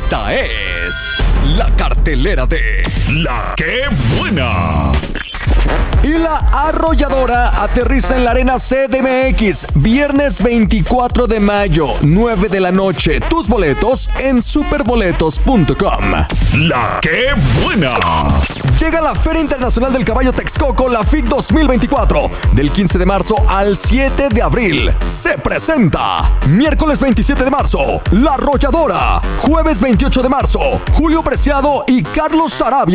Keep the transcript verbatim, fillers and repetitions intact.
Esta es la cartelera de La Qué Buena. Y la Arrolladora aterriza en la Arena C D M X, viernes veinticuatro de mayo, nueve de la noche. Tus boletos en superboletos punto com. La Qué Buena. Llega la Feria Internacional del Caballo Texcoco, la F I C dos mil veinticuatro, del quince de marzo al siete de abril. Se presenta miércoles veintisiete de marzo, La Arrolladora. Jueves veintiocho de marzo, Julio Preciado y Carlos Sarabia.